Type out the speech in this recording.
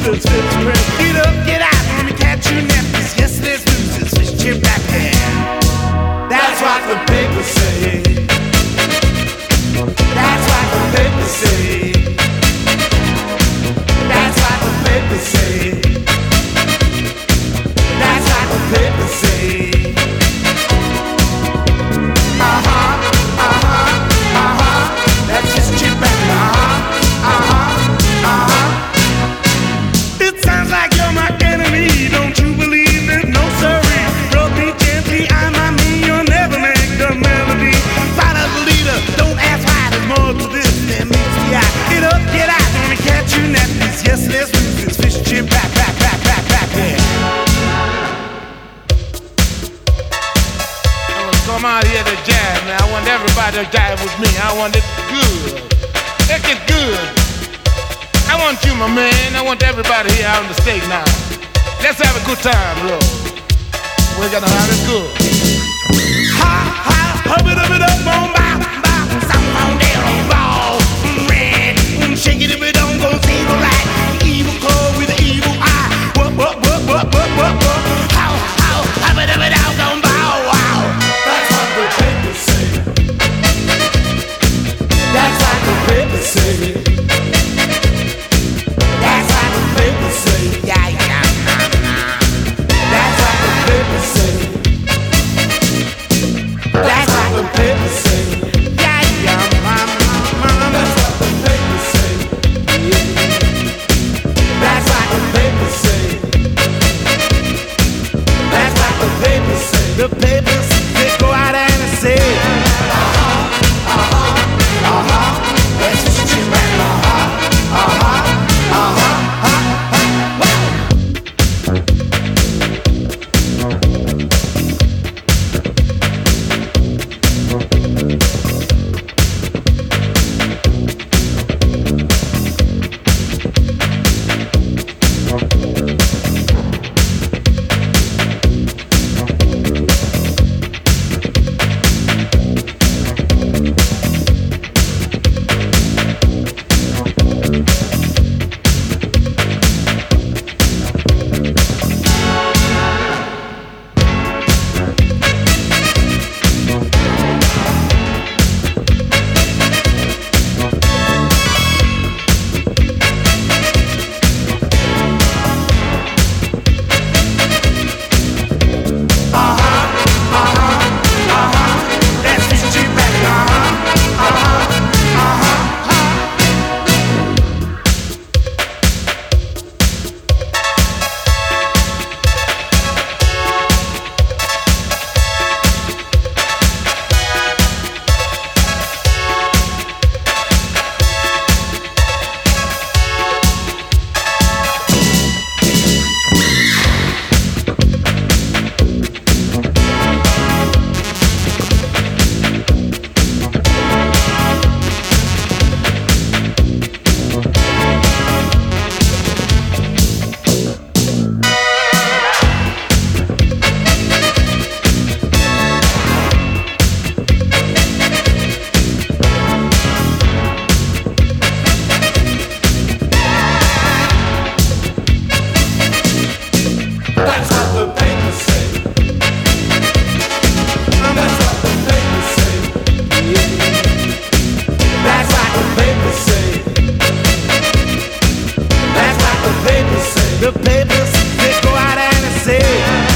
losers, fifth print. Get up, get out, let me catch you nappies. Yesterday's losers, fish chip back there. That's what the papers say. That's what the papers say. That's what the papers say. That's what the papers say. That's just chip back. It sounds like you're my enemy. Don't you believe it? No siree. Rub me gently, I'm me. You'll never make the melody. Follow the leader. Don't ask why. There's more to this than meets the eye. Get up, get out, let me catch you nappies. Yes, let's lose this fish chip back. Yeah. I was come out here to jam, man. I want everybody to jive with me. I want it good. Make it good. I want you, my man. I want everybody here out on the stage now. Let's have a good time, bro. We're gonna have it good. Ha, ha, hub it up, boom, bow, bow. Something on there, on ball. Red, shake it if it don't go zero right. The evil cold with the evil eye. What? How, hub it up, don't bow, wow. That's what the papers say. That's what the papers say. That's what the papers say. Yeah. That's what the papers say. That's what the papers say. Yeah, mama. That's what the papers say. That's what the papers say. That's what the papers say. The papers, they go out and say, that's just you, man. The papers, they go out and say